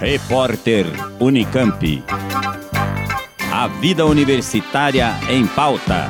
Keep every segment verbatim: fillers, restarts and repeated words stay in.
Repórter Unicamp. A vida universitária em pauta.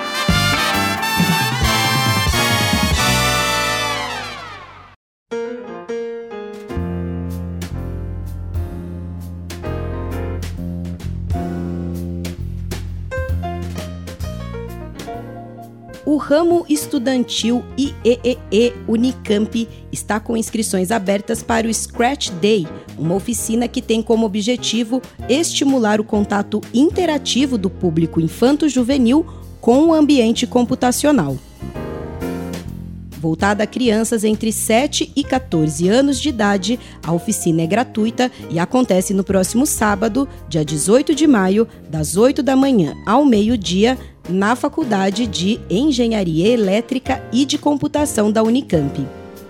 O ramo estudantil I E E E Unicamp está com inscrições abertas para o Scratch Day, uma oficina que tem como objetivo estimular o contato interativo do público infanto-juvenil com o ambiente computacional. Voltada a crianças entre sete e quatorze anos de idade, a oficina é gratuita e acontece no próximo sábado, dia dezoito de maio, das oito da manhã ao meio-dia, na Faculdade de Engenharia Elétrica e de Computação da Unicamp.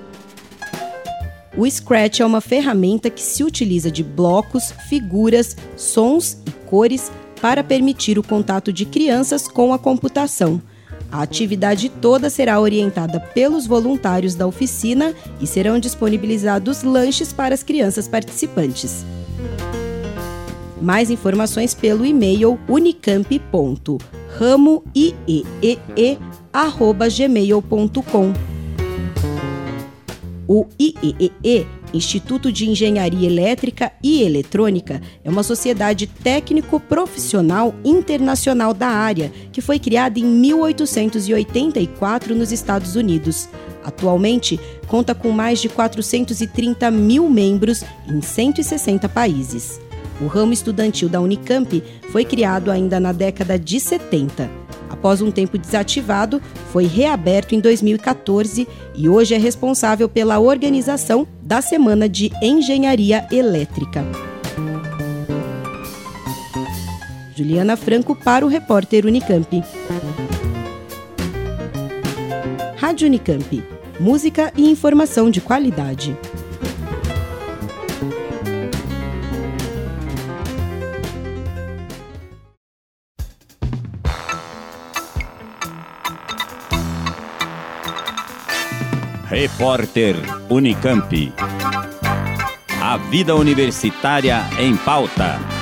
O Scratch é uma ferramenta que se utiliza de blocos, figuras, sons e cores para permitir o contato de crianças com a computação. A atividade toda será orientada pelos voluntários da oficina e serão disponibilizados lanches para as crianças participantes. Mais informações pelo e-mail unicamp ponto ramo i e e e arroba gmail ponto com. O I E E E, Instituto de Engenharia Elétrica e Eletrônica, é uma sociedade técnico-profissional internacional da área, que foi criada em mil oitocentos e oitenta e quatro nos Estados Unidos. Atualmente, conta com mais de quatrocentos e trinta mil membros em cento e sessenta países. O ramo estudantil da Unicamp foi criado ainda na década de setenta. Após um tempo desativado, foi reaberto em dois mil e quatorze e hoje é responsável pela organização da Semana de Engenharia Elétrica. Juliana Franco para o Repórter Unicamp. Rádio Unicamp. Música e informação de qualidade. Repórter Unicamp. A vida universitária em pauta.